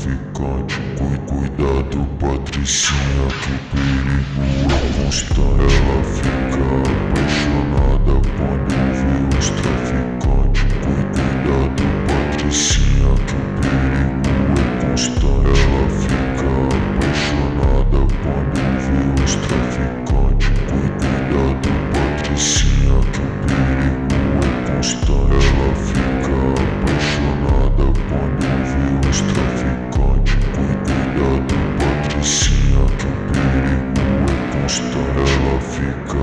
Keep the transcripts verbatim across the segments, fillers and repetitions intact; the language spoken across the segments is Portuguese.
traficante. Cui- Cuidado, Patricinha, que o perigo é constante. Ela fica apaixonada quando vê os traficantes. Cui- Cuidado, Patricinha, que o perigo é constante. Ela fica apaixonada quando vê os traficantes. Cui- Cuidado, Patricinha, que o perigo é constante. Ela fica apaixonada quando vê os traficantes. Cui- Cuidado, Patricinha, que o perigo é constante. Ela fica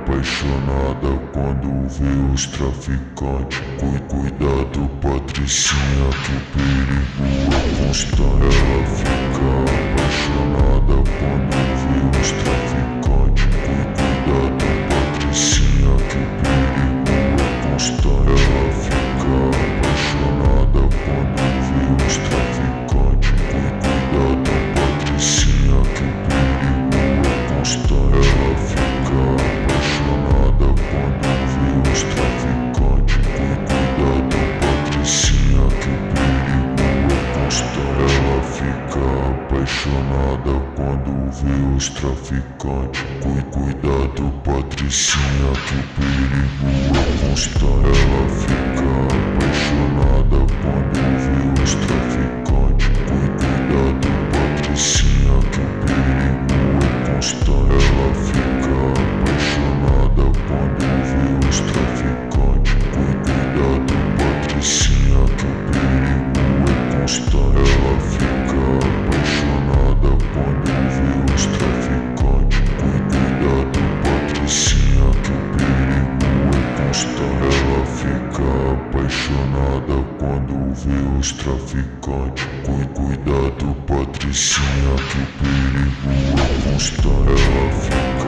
apaixonada quando vê os traficantes. Cui- Cuidado, Patricinha, que o perigo é constante. Ela fica apaixonada quando vê os traficantes. Cui- Cuidado, Patricinha, que o perigo é constante. Ela fica apaixonada quando vê os traficantes. Cui- Cuidado, Patricinha, que o perigo é constante. Ela fica apaixonada quando vê os traficantes. Cui- Cuidado, Patricinha, que o perigo é constante. Ela fica apaixonada quando vê os traficantes. Cui- Cuidado, Patricinha, que o perigo é constante. Ela fica apaixonada quando vê os traficantes. Cui- Cuidado, Patricinha, que o perigo é constante. Ela fica apaixonada quando vê os traficantes. Cui- Cuidado, Patricinha, que o perigo é constante. Ela fica apaixonada quando vê os traficantes. Cui- Cuidado, Patricinha, que o perigo é constante. Ela fica apaixonada quando vê os traficantes. Cui- Cuidado, Patricinha, que o perigo é constante. Ela fica